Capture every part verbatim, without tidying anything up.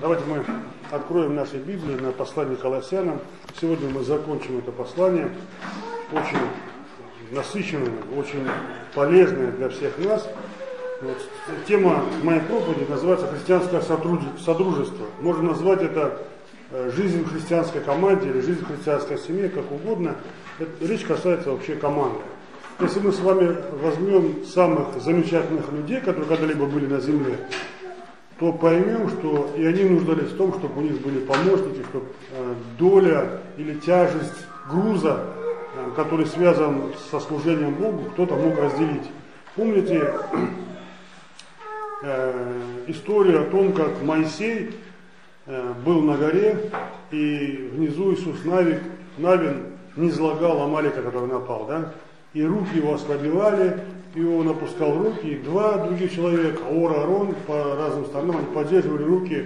Давайте мы откроем наши Библии на послание Колоссянам. Сегодня мы закончим это послание, очень насыщенное, очень полезное для всех нас. Вот. Тема моей проповеди называется «Христианское содружество». Можно назвать это «Жизнь в христианской команде» или «Жизнь в христианской семье», как угодно. Это, речь касается вообще команды. Если мы с вами возьмем самых замечательных людей, которые когда-либо были на земле, то поймем, что и они нуждались в том, чтобы у них были помощники, чтобы э, доля или тяжесть груза, э, который связан со служением Богу, кто-то мог разделить. Помните э, историю о том, как Моисей э, был на горе, и внизу Иисус Навик, Навин низлагал Амалика, который напал, да? И руки его ослабевали, и он опускал руки, и два других человека, Ор, Аарон, по разным сторонам, они поддерживали руки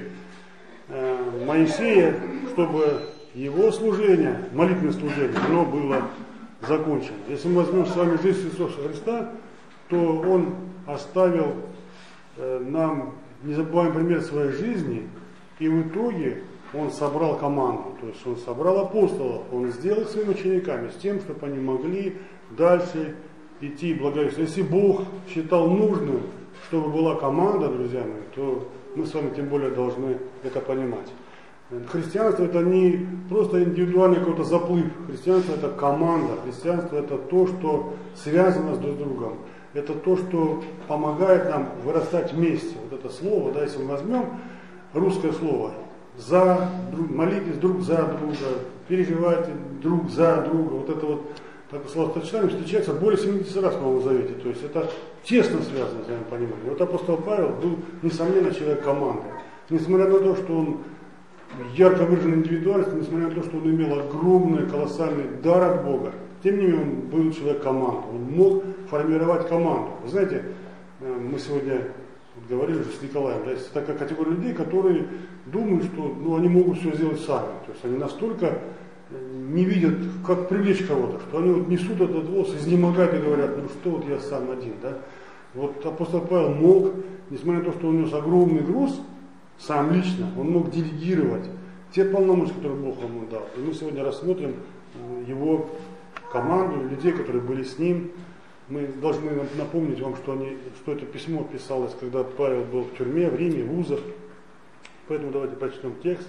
э, Моисея, чтобы его служение, молитвенное служение, оно было закончено. Если мы возьмем с вами жизнь Иисуса Христа, то Он оставил э, нам незабываемый пример своей жизни, и в итоге Он собрал команду, то есть Он собрал апостолов, Он сделал их своими учениками с тем, чтобы они могли дальше идти благовествовать. Если Бог считал нужным, чтобы была команда, друзья мои, то мы с вами тем более должны это понимать. Христианство это не просто индивидуальный какой-то заплыв. Христианство это команда. Христианство это то, что связано с друг другом. Это то, что помогает нам вырастать вместе. Вот это слово, да, если мы возьмем русское слово, за друг, молитесь друг за друга, переживайте друг за друга. Вот это вот такое словосочетание встречается более семидесяти раз в Новом Завете. То есть это тесно связано с моим пониманием. Вот апостол Павел был, несомненно, человек команды. Несмотря на то, что он ярко выраженной индивидуальности, несмотря на то, что он имел огромный, колоссальный дар от Бога, тем не менее он был человек команды. Он мог формировать команду. Вы знаете, мы сегодня говорили уже с Николаем, да, есть такая категория людей, которые думают, что ну, они могут все сделать сами. То есть они настолько не видят, как привлечь кого-то, что они вот несут этот воз, изнемогают и говорят, ну что вот я сам один, да. Вот апостол Павел мог, несмотря на то, что он нес огромный груз, сам лично, он мог делегировать те полномочия, которые Бог ему дал. И мы сегодня рассмотрим его команду, людей, которые были с ним. Мы должны напомнить вам, что, они, что это письмо писалось, когда Павел был в тюрьме, в Риме, в вузах. Поэтому давайте прочтем текст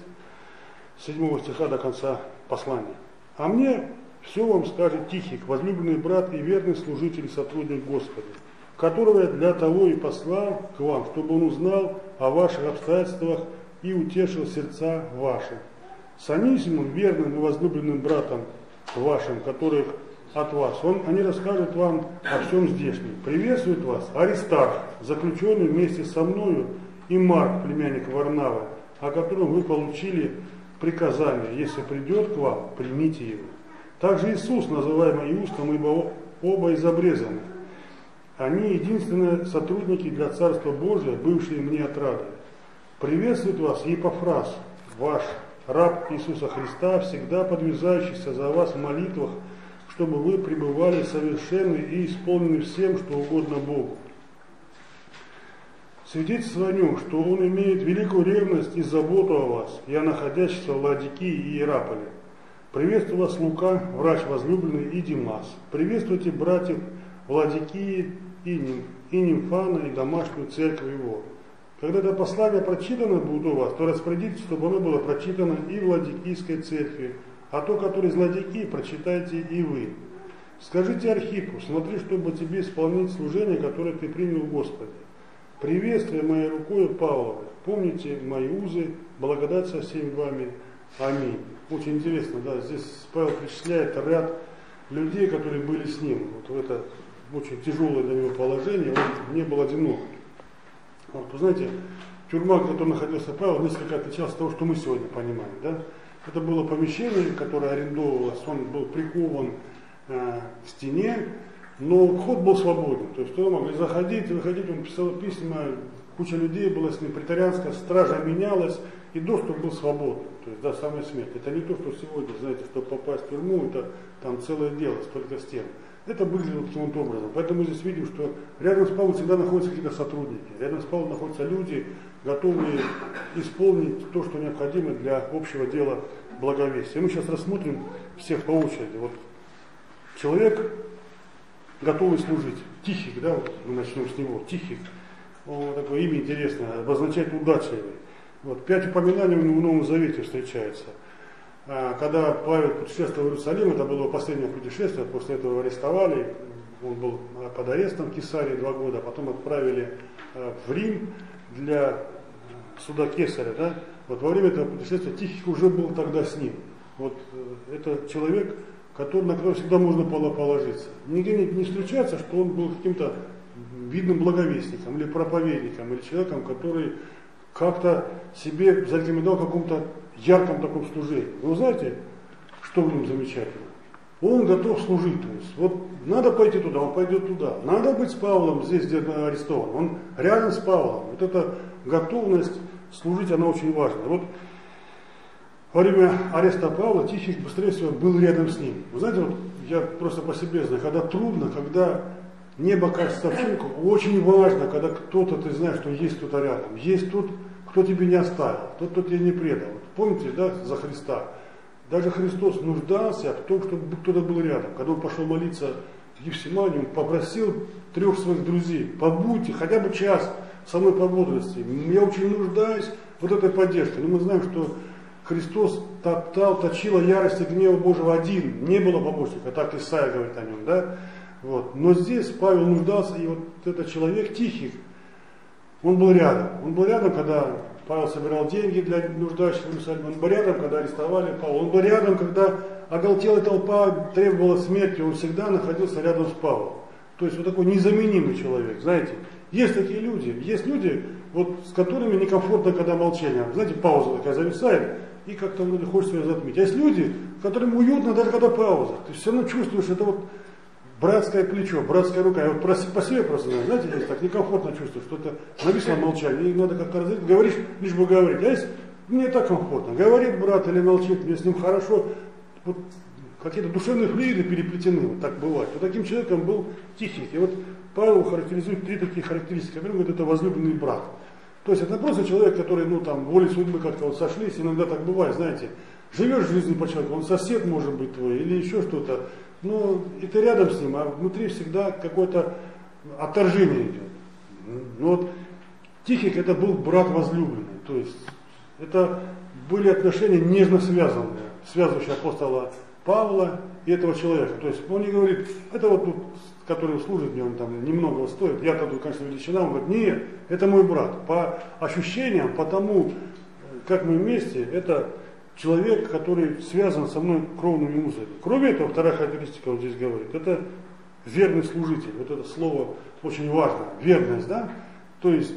с седьмого стиха до конца послания. «А мне все вам скажет Тихик, возлюбленный брат и верный служитель и сотрудник Господа, которого я для того и послал к вам, чтобы он узнал о ваших обстоятельствах и утешил сердца ваши. С Анисимом, верным и возлюбленным братом вашим, которых от вас, он, они расскажут вам о всем здешнем. Приветствует вас Аристарх, заключенный вместе со мною, и Марк, племянник Варнавы, о котором вы получили приказание, если придет к вам, примите его. Также Иисус, называемый Иустом, ибо оба из обрезанных. Они единственные сотрудники для Царства Божия, бывшие мне отрадой. Приветствует вас Епафрас, ваш раб Иисуса Христа, всегда подвязающийся за вас в молитвах, чтобы вы пребывали совершенны и исполнены всем, что угодно Богу. Свидетельство о нем, что он имеет великую ревность и заботу о вас, я находящийся в Ладикии и Иераполе. Приветствую вас Лука, врач возлюбленный, и Димас. Приветствуйте братьев в Ладикии и Нимфана, и домашнюю церковь его. Когда это послание прочитано будет у вас, то распорядитесь, чтобы оно было прочитано и в Ладикийской церкви, а то, которое из Ладикии, прочитайте и вы. Скажите Архипу, смотри, чтобы тебе исполнить служение, которое ты принял в Господе. Приветствие моей рукой Павловой. Помните мои узы, благодать со всеми вами. Аминь. Очень интересно, да, здесь Павел перечисляет ряд людей, которые были с ним. Вот в это очень тяжелое для него положение, он не был одинок. Вот, вы знаете, тюрьма, в которой находился Павел, несколько отличалась от того, что мы сегодня понимаем. Да? Это было помещение, которое арендовалось, он был прикован э, к стене, но вход был свободен. То есть туда могли заходить, выходить, он писал письма, куча людей была с ним, претарианская стража менялась, и доступ был свободен. То есть до самой смерти. Это не то, что сегодня, знаете, чтобы попасть в тюрьму, это там целое дело, столько стен. Это выглядело каким-то образом. Поэтому мы здесь видим, что рядом с Павлом всегда находятся какие-то сотрудники, рядом с Павлом находятся люди, готовые исполнить то, что необходимо для общего дела благовестия. Мы сейчас рассмотрим всех по очереди. Вот человек, готовый служить, Тихик, да, вот мы начнем с него, Тихик, он, такое имя интересное, обозначает удачливый. Вот, пять упоминаний в Новом Завете встречается. Когда Павел путешествовал в Иерусалим, это было последнее путешествие, после этого его арестовали, он был под арестом в Кесарии два года, потом отправили в Рим для суда Кесаря. Да? Вот во время этого путешествия Тихик уже был тогда с ним. Вот это человек, который, на которого всегда можно было положиться. Нигде не, не встречается, что он был каким-то видным благовестником или проповедником, или человеком, который как-то себе зарекомендовал в каком-то ярком таком служении. Вы знаете, что в нем замечательно? Он готов служить. То есть, вот надо пойти туда, он пойдет туда. Надо быть с Павлом здесь, где арестован. Он рядом с Павлом. Вот эта готовность служить, она очень важна. Вот во время ареста Павла Тихик быстрее всего был рядом с ним. Вы знаете, вот я просто по себе знаю, когда трудно, когда небо кажется вшинку, очень важно, когда кто-то, ты знаешь, что есть кто-то рядом. Есть тот, кто тебе не оставил, тот, кто тебя не предал. Вот помните, да, за Христа? Даже Христос нуждался в том, чтобы кто-то был рядом. Когда он пошел молиться в Гефсимании, он попросил трех своих друзей: побудьте хотя бы час со мной по бодрости. Я очень нуждаюсь в вот этой поддержке. Но мы знаем, что Христос топтал, точила ярость и гнева Божьего один. Не было помощника, так Исаия говорит о нем. Да? Вот. Но здесь Павел нуждался, и вот этот человек Тихик, он был рядом. Он был рядом, когда Павел собирал деньги для нуждающихся в Иерусалиме. Он был рядом, когда арестовали Павла. Он был рядом, когда оголтелая толпа требовала смерти. Он всегда находился рядом с Павлом. То есть вот такой незаменимый человек. Знаете, есть такие люди. Есть люди, вот, с которыми некомфортно, когда молчание. Знаете, пауза такая зависает, и как-то ну, хочется ее затмить. А есть люди, с которыми уютно, даже когда пауза. Ты все равно чувствуешь, это вот братское плечо, братская рука. Я вот по себе просто знаю, знаете, здесь так некомфортно чувствую, что это нависло молчание, и надо как-то разделить, говоришь, лишь бы говорить. А если мне так комфортно, говорит брат или молчит, мне с ним хорошо, вот какие-то душевные флюиды переплетены, вот так бывает. Вот таким человеком был Тихик. И вот Павел характеризует три такие характеристики. Во-первых, говорит, это возлюбленный брат. То есть это просто человек, который, ну там, волей судьбы как-то вот сошлись, иногда так бывает, знаете, живешь жизнью по человеку, он сосед может быть твой, или еще что-то. Ну, и ты рядом с ним, а внутри всегда какое-то отторжение идет. Ну вот Тихик это был брат возлюбленный, то есть это были отношения нежно связанные, связывающие апостола Павла и этого человека. То есть он не говорит, это вот тут, который служит мне, он там немного стоит, я тогда, конечно, величина, он говорит, нет, это мой брат. По ощущениям, по тому, как мы вместе, это человек, который связан со мной кровными узами. Кроме этого, вторая характеристика он здесь говорит, это верный служитель. Вот это слово очень важно. Верность, да? То есть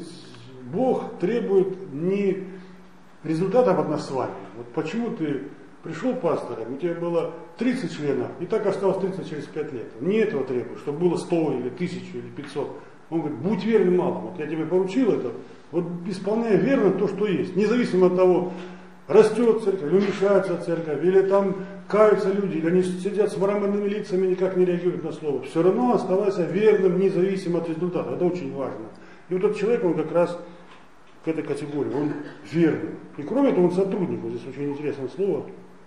Бог требует не результатов от нас с вами. Вот почему ты пришел пастором, у тебя было тридцать членов, и так осталось тридцать через пять лет. Не этого требует, чтобы было сто или тысячу или пятьсот. Он говорит, будь верным малым. Вот я тебе поручил это, вот исполняй верно то, что есть. Независимо от того, растет церковь, или уменьшается церковь, или там каются люди, или они сидят с мраморными лицами, никак не реагируют на слово. Все равно оставайся верным, независимо от результата. Это очень важно. И вот этот человек, он как раз к этой категории, он верный. И кроме того, он сотрудник. Вот здесь очень интересное слово.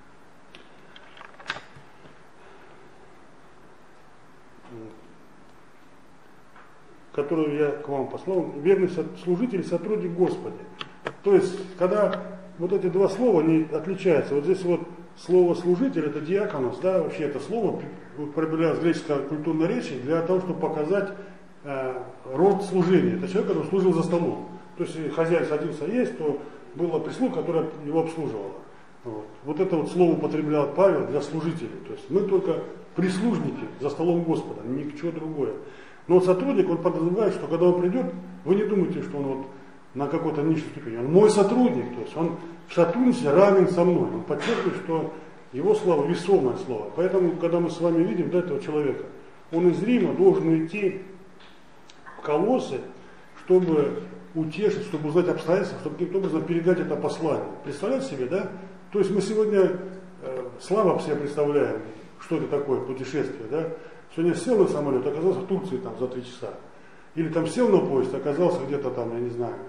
Которую я к вам послал. Верный служитель, сотрудник Господа. То есть, когда вот эти два слова, они отличаются. Вот здесь вот слово служитель, это диаконос, да, вообще это слово употребляется в греческой культурной речи для того, чтобы показать э, род служения. Это человек, который служил за столом. То есть, если хозяин садился есть, то была прислуга, которая его обслуживала. Вот. вот это вот слово употреблял Павел для служителей. То есть мы только прислужники за столом Господа, ничего другое. Но вот сотрудник, он подразумевает, что когда он придет, вы не думаете, что он вот на какой-то низшей ступени. Он мой сотрудник, то есть он в сотрудничестве равен со мной. Он подчеркивает, что его слово весомое слово. Поэтому, когда мы с вами видим да, этого человека, он из Рима должен идти в Колоссы, чтобы утешить, чтобы узнать обстоятельства, чтобы каким-то образом передать это послание. Представляете себе, да? То есть мы сегодня э, слабо себе представляем, что это такое путешествие, да? Сегодня сел на самолет, оказался в Турции там за три часа. Или там сел на поезд, оказался где-то там, я не знаю,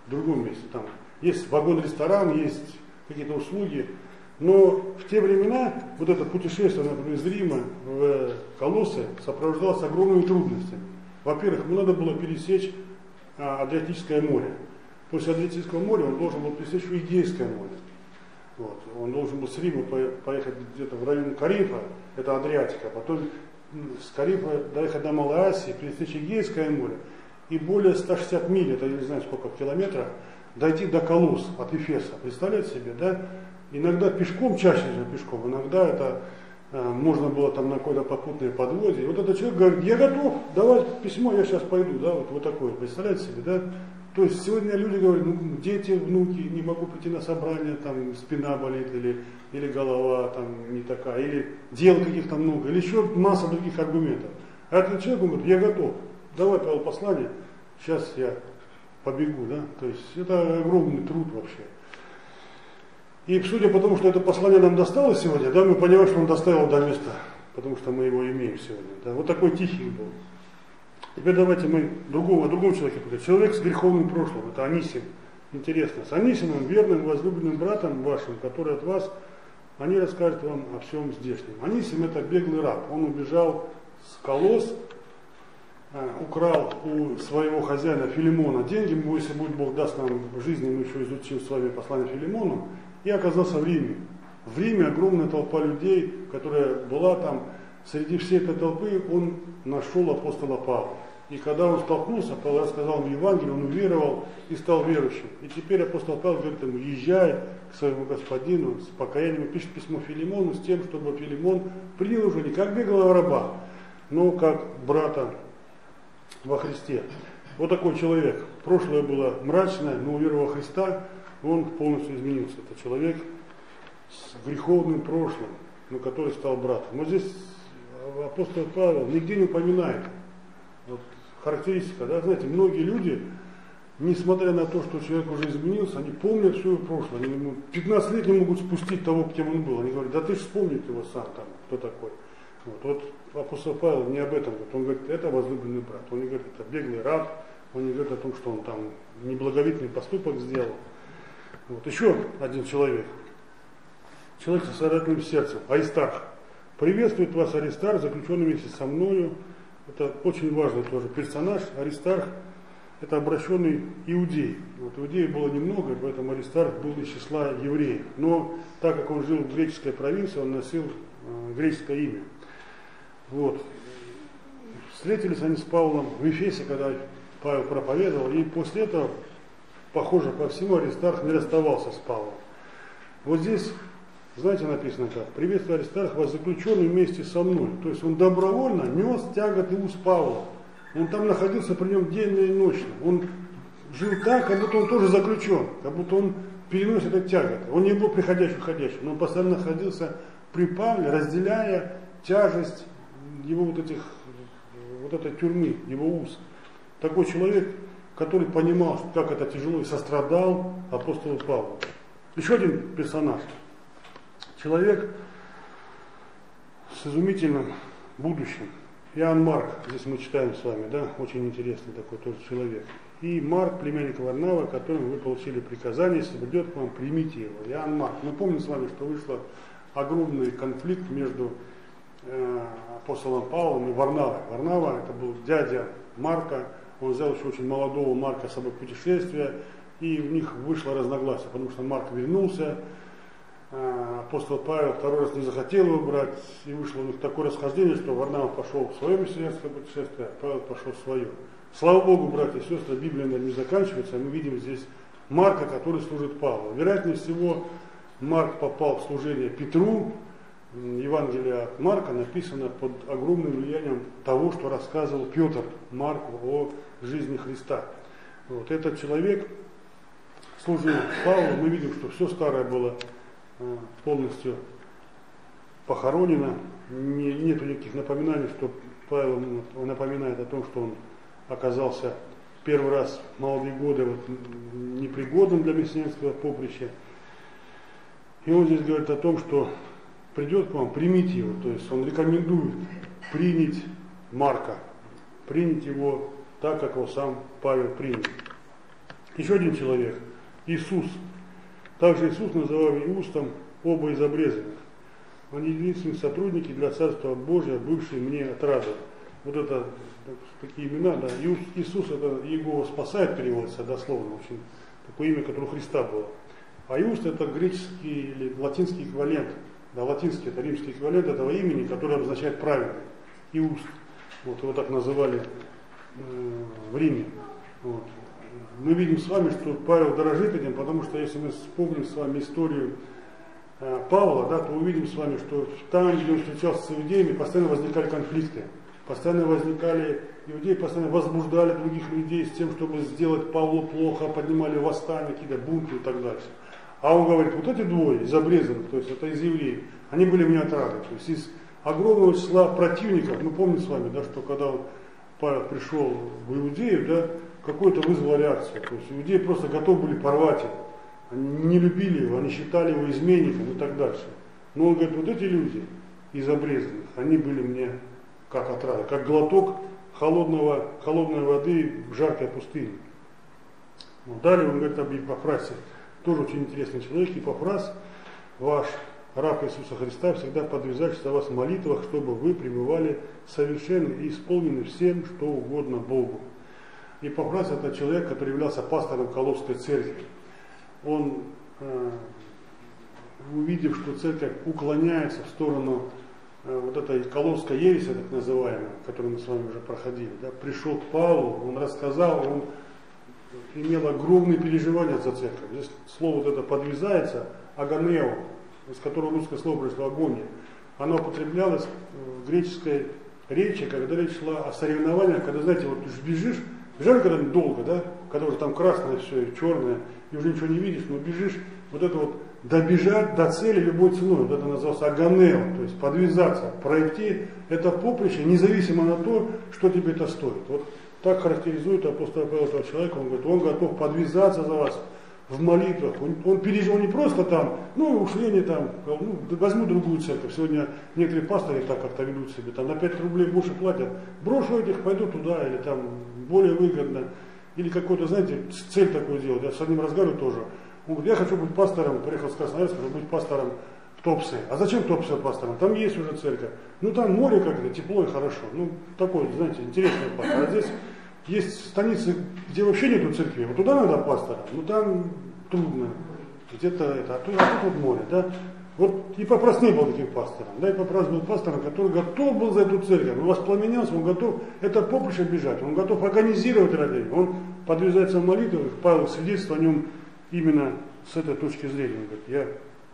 в другом месте. Там есть вагон-ресторан, есть какие-то услуги. Но в те времена вот это путешествие, например, из Рима в Колоссы сопровождалось огромными трудностями. Во-первых, ему надо было пересечь а, Адриатическое море. После Адриатического моря он должен был пересечь Эгейское море. Вот. Он должен был с Рима поехать где-то в район Карифа, это Адриатика, потом с Карифа доехать до Малой Асии, пересечь Эгейское море и более ста шестидесяти миль, это я не знаю сколько в километрах, дойти до Колосс от Эфеса. Представляете себе, да? Иногда пешком, чаще же пешком, иногда это э, можно было там на какой-то попутной подводе. И вот этот человек говорит, я готов, давай письмо, я сейчас пойду, да, вот, вот такое, представляете себе, да? То есть сегодня люди говорят, ну, дети, внуки, не могу прийти на собрание, там спина болит, или, или голова там не такая, или дел каких-то много, или еще масса других аргументов. А этот человек говорит, я готов, давай, Павел, послание, сейчас я побегу, да? То есть это огромный труд вообще. И судя по тому, что это послание нам досталось сегодня, да, мы понимаем, что он доставил до места, потому что мы его имеем сегодня. Да. Вот такой тихий был. Теперь давайте мы другого, о другом человеке поговорим. Человек с греховным прошлым, это Анисим. Интересно, с Анисимом, верным, возлюбленным братом вашим, который от вас, они расскажут вам о всем здешнем. Анисим это беглый раб, он убежал с Колосс, украл у своего хозяина Филимона деньги, если будет Бог даст нам в жизни, мы еще изучим с вами послание Филимону, и оказался в Риме. В Риме огромная толпа людей, которая была там, среди всей этой толпы он нашел апостола Павла. И когда он столкнулся, Павел рассказал ему Евангелие, он уверовал и стал верующим. И теперь апостол Павел говорит ему, езжай к своему господину с покаянием, и пишет письмо Филимону с тем, чтобы Филимон принял уже не как беглого раба, но как брата во Христе. Вот такой человек. Прошлое было мрачное, но уверовав во Христа, он полностью изменился. Это человек с греховным прошлым, но который стал братом. Вот здесь апостол Павел нигде не упоминает. Вот характеристика, да, знаете, многие люди, несмотря на то, что человек уже изменился, они помнят все его прошлое. Они пятнадцать лет не могут спустить того, кем он был. Они говорят, да ты же вспомни его сам, там, кто такой. Вот, вот апостол Павел не об этом говорит. Он говорит, это возлюбленный брат. Он не говорит, это беглый раб. Он не говорит о том, что он там неблаговидный поступок сделал. Вот еще один человек. Человек со саратным сердцем. Аристарх. Приветствует вас Аристарх, заключенный вместе со мною. Это очень важный тоже персонаж. Аристарх это обращенный иудей. Вот иудеев было немного, поэтому Аристарх был из числа евреев. Но так как он жил в греческой провинции, он носил э, греческое имя. Вот. Встретились они с Павлом в Эфесе, когда Павел проповедовал, и после этого, похоже по всему, Аристарх не расставался с Павлом. Вот здесь, знаете, написано как, приветствую Аристарх, вас заключенный вместе со мной. То есть он добровольно нес тяготы уз Павла. Он там находился при нем денно и ночно. Он жил так, как будто он тоже заключен, как будто он переносит эти тяготы. Он не был приходящий-уходящий, но он постоянно находился при Павле, разделяя тяжесть его вот этих, вот этой тюрьмы, его уз. Такой человек, который понимал, как это тяжело, и сострадал апостолу Павлу. Еще один персонаж. Человек с изумительным будущим. Иоанн Марк, здесь мы читаем с вами, да, очень интересный такой тоже человек. И Марк, племянник Варнава, которому вы получили приказание, если придет к вам, примите его. Иоанн Марк. Мы помним с вами, что вышел огромный конфликт между э, апостолом Павлом и Варнавой. Варнава это был дядя Марка, он взял еще очень молодого Марка с собой в путешествие, и у них вышло разногласие, потому что Марк вернулся, апостол Павел второй раз не захотел его брать, и вышло у них такое расхождение, что Варнава пошел в свое миссионерское путешествие, а Павел пошел в свое. Слава Богу, братья и сестры, Библия не заканчивается, мы видим здесь Марка, который служит Павлу. Вероятнее всего, Марк попал в служение Петру. Евангелие от Марка написано под огромным влиянием того, что рассказывал Петр Марку о жизни Христа. Вот этот человек служил Павлу, мы видим, что все старое было полностью похоронено, не, нет никаких напоминаний, что Павел напоминает о том, что он оказался первый раз в молодые годы вот, непригодным для миссионерского поприща. И он здесь говорит о том, что придет к вам, примите его, то есть он рекомендует принять Марка, принять его так, как его сам Павел принял. Еще один человек, Иисус. Также Иисус называл Иустом, оба из обрезанных. Они единственные сотрудники для Царства Божия, бывшие мне отрадой. Вот это такие имена, да. Иисус это Иегова спасает, переводится дословно, очень такое имя, которое у Христа было. А Иуст это греческий или латинский эквивалент. Да, латинский это римский эквивалент этого имени, которое обозначает праведный. Иуст. Вот его так называли э, в Риме. Вот. Мы видим с вами, что Павел дорожит этим, потому что если мы вспомним с вами историю э, Павла, да, то увидим с вами, что там, где он встречался с иудеями, постоянно возникали конфликты. Постоянно возникали, иудеи постоянно возбуждали других людей с тем, чтобы сделать Павлу плохо, поднимали восстания, какие-то бунты и так дальше. А он говорит, вот эти двое из обрезанных, то есть это из евреев, они были мне отрады. То есть из огромного числа противников, мы помним с вами, да, что когда Павел пришел в Иудею, да, какую-то вызвала реакцию. То есть иудеи просто готовы были порвать его. Они не любили его, они считали его изменником и так дальше. Но он говорит, вот эти люди из обрезанных, они были мне как отрада, как глоток холодного, холодной воды в жаркой пустыне. Вот далее он говорит об Епафрасе, тоже очень интересный человек. Епафрас, ваш раб Иисуса Христа, всегда подвязается о вас в молитвах, чтобы вы пребывали совершенны и исполнены всем, что угодно Богу. Епафрас это человек, который являлся пастором Колосской церкви. Он, э, увидев, что церковь уклоняется в сторону вот этой Колосской ереси, так называемой, которую мы с вами уже проходили, да, пришел к Павлу, он рассказал, он имел огромные переживания за церковь. Здесь слово вот это подвязается, агонео, из которого русское слово пришло агония. Оно употреблялось в греческой речи, когда речь шла о соревнованиях, когда, знаете, вот ты бежишь, бежали когда-нибудь долго, да, когда уже там красное все, черное, и уже ничего не видишь, но бежишь, вот это вот добежать до цели любой ценой, вот это называется агонео, то есть подвязаться, пройти это поприще, независимо на то, что тебе это стоит. Вот так характеризует апостол Павел этого человека, он говорит, он готов подвязаться за вас в молитвах, он, он переживал не просто там, ну уж я не там, ну, возьму другую церковь, сегодня некоторые пасторы так как-то ведут себе, там на пять рублей больше платят, брошу этих, пойду туда, или там более выгодно, или какой-то, знаете, цель такую делать, я с одним разговариваю тоже. Он говорит, я хочу быть пастором, приехал с Красноярска, хочу быть пастором в Туапсе. А зачем Туапсе пастором? Там есть уже церковь. Ну там море как-то, тепло и хорошо. Ну такой, знаете, интересный пастор. А здесь есть станицы, где вообще нету церкви. Вот туда надо пастора, ну там трудно. Где-то это, а тут, а тут вот море, да. Вот Епафрас не был таким пастором. Да, Епафрас был пастором, который готов был за эту церковь. Он воспламенялся, он готов это поприще бежать, он готов организировать ради. Он подвязается в молитвах, Павел свидетельствует о нем именно с этой точки зрения. Он говорит, я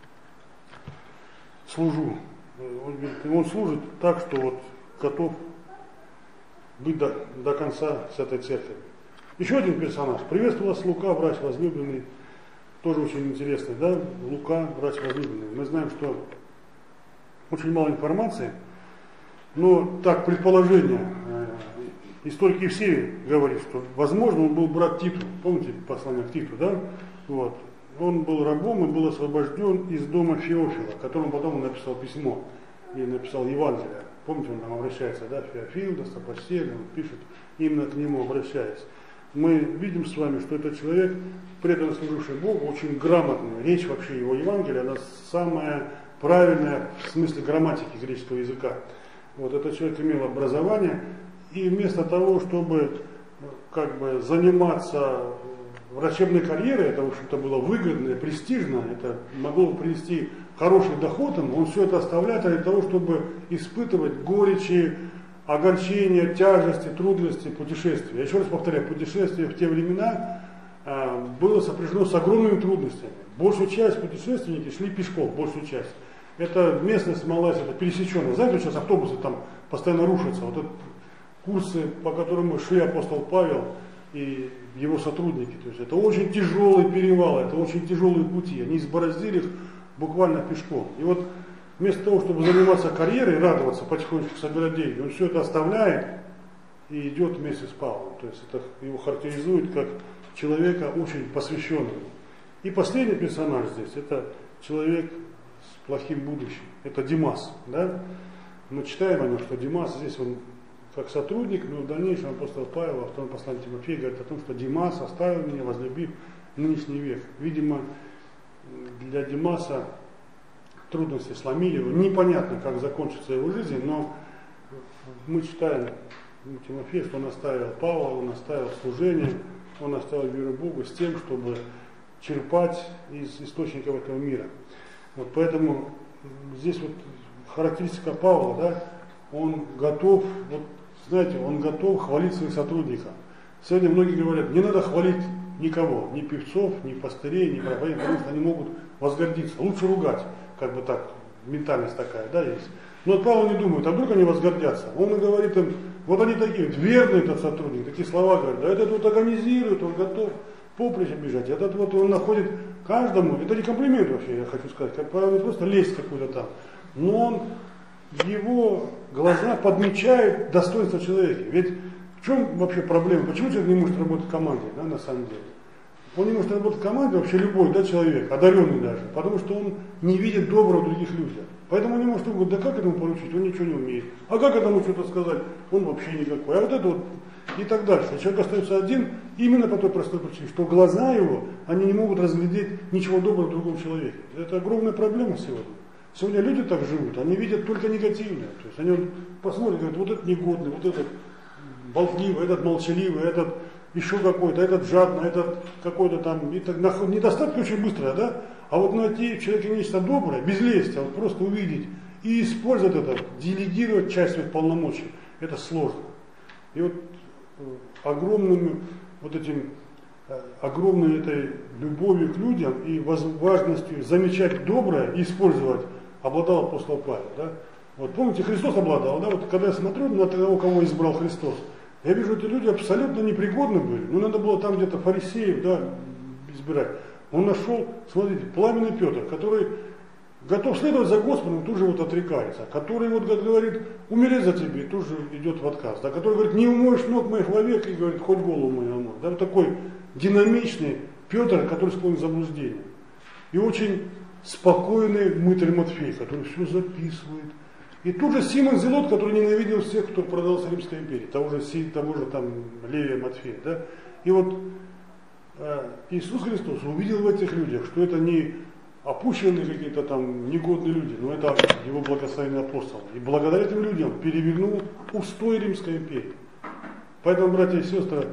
служу. Он, говорит, он служит так, что вот готов быть до, до конца с этой церковью. Еще один персонаж. Приветствую вас, Лука, врач возлюбленный. Тоже очень интересный, да? Лука, врач возлюбленный. Мы знаем, что очень мало информации, но так, предположение. Историки все говорят, что возможно он был брат Титу. Помните послание к Титу, да? Вот. Он был рабом и был освобожден из дома Феофила, которому потом он написал письмо и написал Евангелие. Помните, он там обращается, да, Феофил, достопочтенный, он пишет, именно к нему обращаясь. Мы видим с вами, что этот человек, преданно служивший Богу, очень грамотный. Речь вообще его Евангелия, она самая правильная в смысле грамматики греческого языка. Вот этот человек имел образование, и вместо того, чтобы как бы заниматься врачебной карьерой, это, в общем-то, было выгодно и престижно, это могло принести хороший доход ему, он все это оставляет ради того, чтобы испытывать горечи, огорчения, тяжести, трудности путешествия. Я еще раз повторяю, путешествие в те времена а, было сопряжено с огромными трудностями. Большую часть путешественники шли пешком, большую часть. Это местность Малайзия, это пересеченная. Знаете, сейчас автобусы там постоянно рушатся. Вот это курсы, по которым шли апостол Павел и его сотрудники. То есть это очень тяжелые перевалы, это очень тяжелые пути. Они избороздили их буквально пешком. И вот вместо того, чтобы заниматься карьерой, радоваться, потихонечку собирать деньги, он все это оставляет и идет вместе с Павлом. То есть это его характеризует как человека очень посвященного. И последний персонаж здесь, это человек с плохим будущим. Это Димас. Да? Мы читаем о нем, что Димас здесь он как сотрудник, но в дальнейшем апостол Павел, во втором послании Тимофею, говорит о том, что Димас оставил меня, возлюбив нынешний век. Видимо, для Димаса трудности сломили его. Непонятно, как закончится его жизнь, но мы читаем Тимофея, что он оставил Павла, он оставил служение, он оставил веру Богу с тем, чтобы черпать из источников этого мира. Вот поэтому здесь вот характеристика Павла, да, он готов, вот, знаете, он готов хвалить своих сотрудников. Сегодня многие говорят, не надо хвалить никого, ни певцов, ни пастырей, ни проповедников, потому что они могут возгордиться. Лучше ругать, как бы так, ментальность такая, да, есть. Но вот Павел не думает, а вдруг они возгордятся. Он говорит им, вот они такие, вот, верный этот сотрудник, такие слова говорят, да этот вот организирует, он готов поприще бежать, этот вот он находит каждому, это не комплимент вообще, я хочу сказать, как Павел не просто лезть какой-то там, но он его глаза подмечают достоинство человека. Ведь в чем вообще проблема? Почему человек не может работать в команде, да, на самом деле? Он не может работать в команде, вообще любой, да, человек, одаренный даже, потому что он не видит доброго в других людях. Поэтому он не может говорить, да как этому поручить, он ничего не умеет. А как этому что-то сказать, он вообще никакой. А вот это вот и так дальше. Человек остается один именно по той простой причине, что глаза его, они не могут разглядеть ничего доброго в другом человеке. Это огромная проблема сегодня. Сегодня люди так живут, они видят только негативное. То есть они вот посмотрят, говорят, вот этот негодный, вот этот болтливый, этот молчаливый, этот еще какой-то, этот жадный, этот какой-то там, и так, недостатки очень быстро, да? А вот найти в человеке нечто доброе, без лести, а вот просто увидеть и использовать это, делегировать часть своих полномочий, это сложно. И вот огромным вот этим, огромной этой любовью к людям и важностью замечать доброе и использовать обладал апостол Павел, да? Вот помните, Христос обладал, да? Вот когда я смотрю на того, кого избрал Христос, я вижу, эти люди абсолютно непригодны были. Ну, надо было там где-то фарисеев, да, избирать. Он нашел, смотрите, пламенный Петр, который готов следовать за Господом, тут же вот отрекается, который вот говорит, умереть за тебе, тут же идет в отказ, да, который говорит, не умоешь ног моих вовек, и говорит, хоть голову мою омой. Да, вот такой динамичный Петр, который склонен к заблуждению. И очень спокойный мытарь Матфей, который все записывает. И тут же Симон Зелот, который ненавидел всех, кто продался Римской империи, того же, того же там Левия Матфея. Да? И вот э, Иисус Христос увидел в этих людях, что это не опущенные какие-то там негодные люди, но это его благословенный апостол. И благодаря этим людям перевернул устой Римской империи. Поэтому, братья и сестры,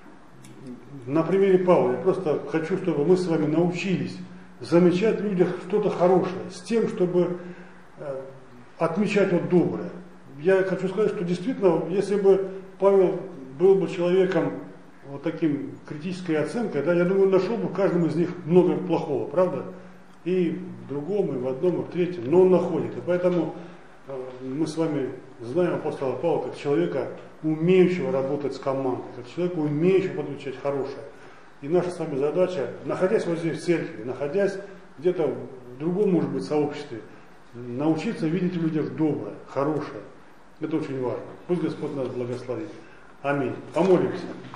на примере Павла я просто хочу, чтобы мы с вами научились замечать в людях что-то хорошее, с тем, чтобы э, отмечать вот доброе. Я хочу сказать, что действительно, если бы Павел был бы человеком вот таким критической оценкой, да, я думаю, нашел бы в каждом из них много плохого, правда? И в другом, и в одном, и в третьем, но он находит. И поэтому э, мы с вами знаем апостола Павла как человека, умеющего работать с командой, как человека, умеющего подмечать хорошее. И наша с вами задача, находясь вот здесь в церкви, находясь где-то в другом, может быть, сообществе, научиться видеть в людях доброе, хорошее. Это очень важно. Пусть Господь нас благословит. Аминь. Помолимся.